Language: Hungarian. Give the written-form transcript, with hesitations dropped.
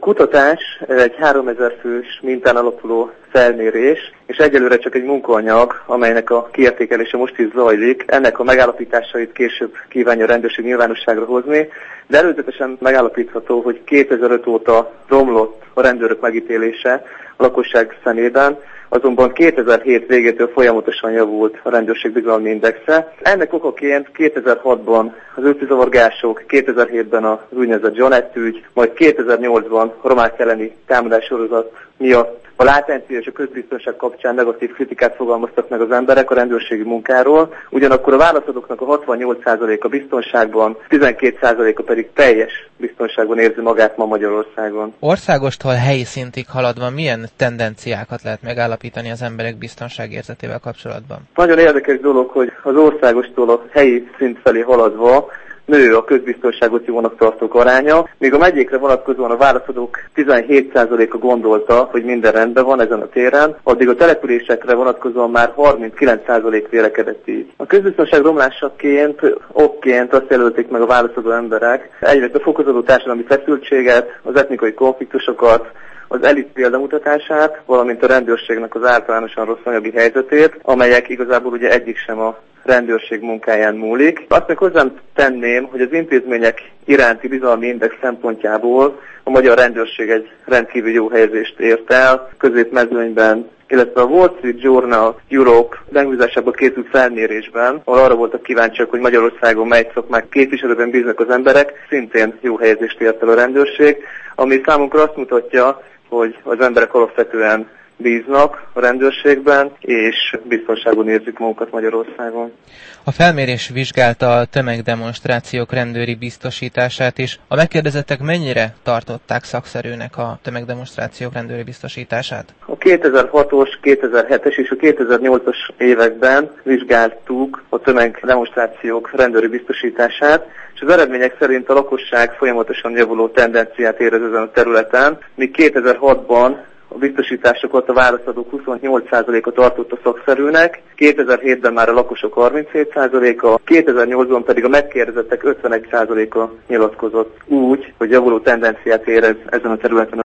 kutatás egy 3000 fős mintán alapuló felmérés, és egyelőre csak egy munkaanyag, amelynek a kiértékelése most is zajlik. Ennek a megállapításait később kívánja a rendőrség nyilvánosságra hozni, de előzetesen megállapítható, hogy 2005 óta romlott a rendőrök megítélése a lakosság szemében, azonban 2007 végétől folyamatosan javult a rendőrség bizalmi indexe. Ennek okaként 2006-ban az őszizavargások, 2007-ben az úgynevezett Janett ügy, majd 2008-ban a romák elleni támadássorozat miatt a látencia és a közbiztonság kapcsán negatív kritikát fogalmaztak meg az emberek a rendőrségi munkáról, ugyanakkor a válaszadóknak a 68%-a biztonságban, 12%-a pedig teljes biztonságban érzi magát ma Magyarországon. Országostól helyi szintig haladva milyen tendenciákat lehet megállapítani az emberek biztonságérzetével kapcsolatban? Nagyon érdekes dolog, hogy az országostól a helyi szint felé haladva nő a közbiztonságot jónak tartók aránya, míg a megyékre vonatkozóan a válaszadók 17%-a gondolta, hogy minden rendben van ezen a téren, addig a településekre vonatkozóan már 39% vélekedett így. A közbiztonság romlásaként, okként azt jelölték meg a válaszadó emberek egyrészt a fokozódó társadalmi feszültséget, az etnikai konfliktusokat, az elit példamutatását, valamint a rendőrségnek az általánosan rossz anyagi helyzetét, amelyek igazából ugye egyik sem a rendőrség munkáján múlik. Azt még hozzám tenném, hogy az intézmények iránti bizalmi index szempontjából a magyar rendőrség egy rendkívül jó helyezést ért el, középmezőnyben, illetve a Wall Street Journal Europe megbízásából készült felmérésben, ahol arra voltak kíváncsiak, hogy Magyarországon mely szakmák képviselőben bíznak az emberek, szintén jó helyezést ért el a rendőrség, ami számunkra azt mutatja, hogy az emberek alapvetően bíznak a rendőrségben, és biztonságon érzik magukat Magyarországon. A felmérés vizsgálta a tömegdemonstrációk rendőri biztosítását is. A megkérdezettek mennyire tartották szakszerűnek a tömegdemonstrációk rendőri biztosítását? A 2006-os, 2007-es és a 2008-as években vizsgáltuk a tömegdemonstrációk rendőri biztosítását, és az eredmények szerint a lakosság folyamatosan javuló tendenciát érez ezen a területen, míg 2006-ban a biztosításokat a válaszadók 28%-a tartotta szakszerűnek, 2007-ben már a lakosok 37%-a, 2008-ban pedig a megkérdezettek 51%-a nyilatkozott úgy, hogy javuló tendenciát érez ezen a területen.